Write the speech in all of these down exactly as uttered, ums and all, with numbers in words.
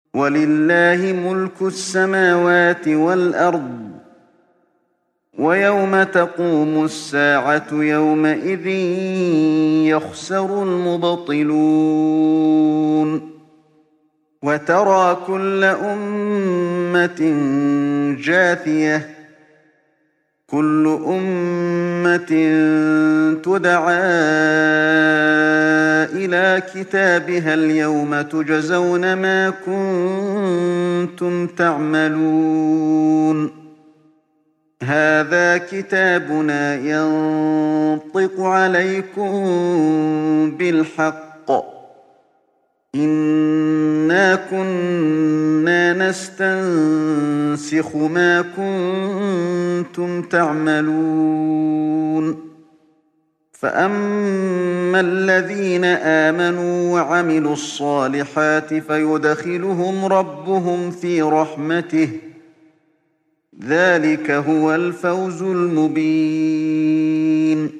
وَلِلَّهِ مُلْكُ السَّمَاوَاتِ وَالْأَرْضِ وَيَوْمَ تَقُومُ السَّاعَةُ يَوْمَئِذٍ يَخْسَرُ الْمُبْطِلُونَ وَتَرَى كُلَّ أُمَّةٍ جَاثِيَةً كُلُّ أُمَّةٍ تُدْعَىٰ إِلَىٰ كِتَابِهَا الْيَوْمَ تُجْزَوْنَ مَا كُنتُمْ تَعْمَلُونَ هَٰذَا كِتَابُنَا يَنطِقُ عَلَيْكُم بِالْحَقِّ ۚ إِنَّا كُنَّا نَسْتَنسِخُ مَا كُنتُمْ تَعْمَلُونَ فَأَمَّا الَّذِينَ آمَنُوا وَعَمِلُوا الصَّالِحَاتِ فَيُدْخِلُهُمْ رَبُّهُمْ فِي رَحْمَتِهِ ۚ ذَٰلِكَ هُوَ الْفَوْزُ الْمُبِينُ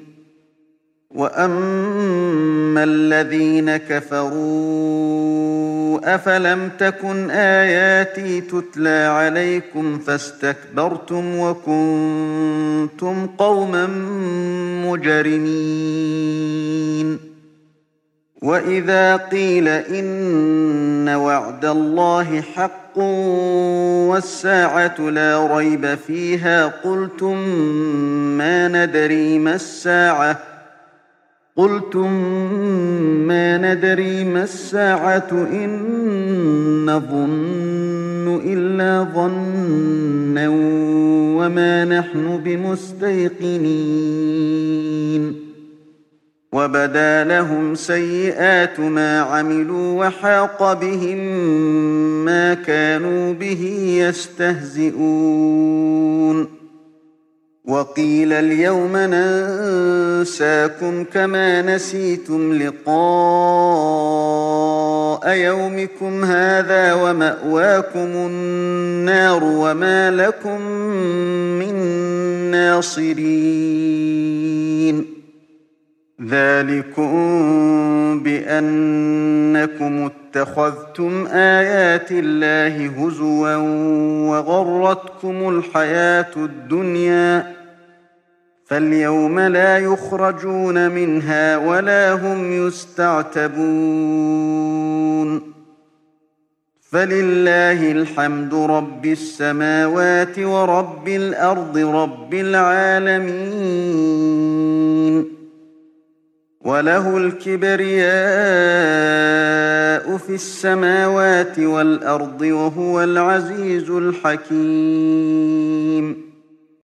وَأَمَّا الَّذِينَ كَفَرُوا أَفَلَمْ تَكُنْ آيَاتِي تُتْلَىٰ عَلَيْكُمْ فَاسْتَكْبَرْتُمْ وَكُنتُمْ قَوْمًا مُّجْرِمِينَ وَإِذَا قِيلَ إِنَّ وَعْدَ اللَّهِ حَقٌّ وَالسَّاعَةُ لَا رَيْبَ فِيهَا قُلْتُم مَّا نَدْرِي مَا السَّاعَةُ إِن نَّظُنُّ إِلَّا ظَنًّا وَمَا نَحْنُ بِمُسْتَيْقِنِينَ وَبَدَا لَهُمْ سَيِّئَاتُ مَا عَمِلُوا وَحَاقَ بِهِم مَّا كَانُوا بِهِ يَسْتَهْزِئُونَ وَقِيلَ الْيَوْمَ نَنسَاكُمْ كَمَا نَسِيتُمْ لِقَاءَ يَوْمِكُمْ هَٰذَا وَمَأْوَاكُمُ النَّارُ وَمَا لَكُم مِّن نَّاصِرِينَ ذَٰلِكُم بِأَنَّكُمُ اتَّخَذْتُمْ آيَاتِ اللَّهِ هُزُوًا وَغَرَّتْكُمُ الْحَيَاةُ الدُّنْيَا فَالْيَوْمَ لَا يُخْرَجُونَ مِنْهَا وَلَا هُمْ يُسْتَعْتَبُونَ فَلِلَّهِ الْحَمْدُ رَبِّ السَّمَاوَاتِ وَرَبِّ الْأَرْضِ رَبِّ الْعَالَمِينَ وَلَهُ الْكِبْرِيَاءُ فِي السَّمَاوَاتِ وَالْأَرْضِ وَهُوَ الْعَزِيزُ الْحَكِيمُ